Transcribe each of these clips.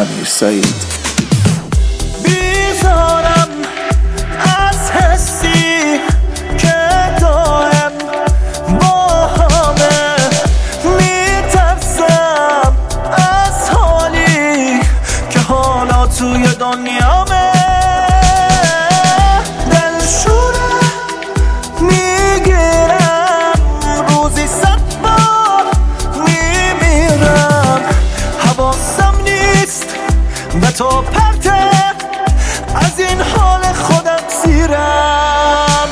امیر سعید. بیزارم از حسی که دائم با همه، میترسم از حالی که حالا توی دنیامه. دلشوره میگیرم روزی 100 بار میمیرم، حواسم نیست به تو پرته، از این حال خودم سیرم.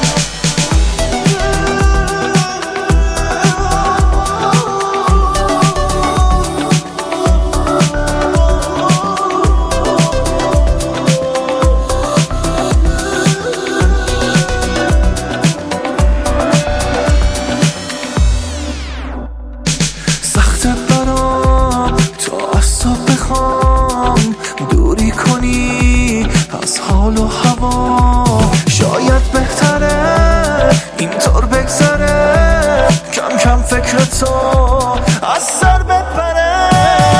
سخته برام تا از تو بخوام دوری کنی از حال و هوا، شاید بهتره اینطور بگذره، کم کم فکر تو از سر بپره.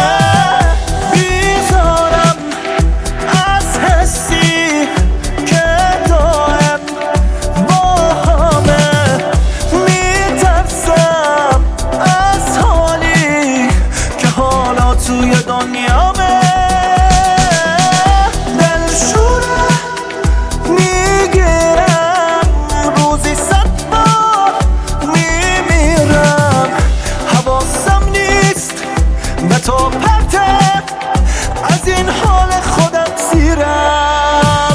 بیزارم از حسی که دائم با همه، میترسم از حالی که حالا توی دنیامه. به تو پرته، از این حال خودم سیرم.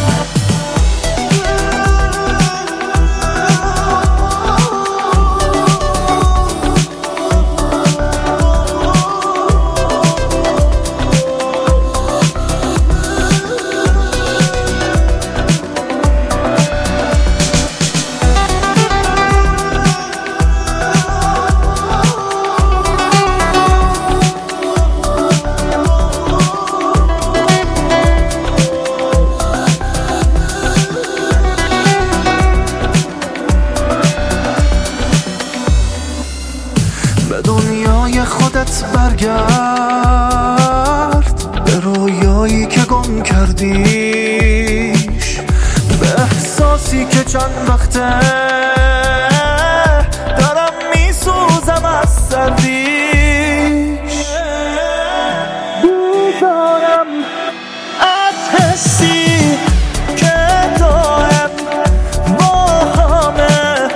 به دنیای خودت برگرد، به رویایی که گم کردیش، به احساسی که چند وقته دارم میسوزم از سردیش. بیزارم از حسی که دائم با همه،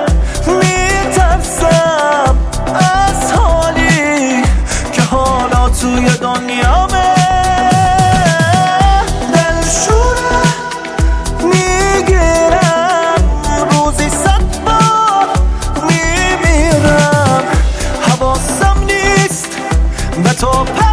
میترسم از حالی که حالا توی دنیامه. دلشوره میگیرم روزی 100 بار میمیرم، حواسم نیست به تو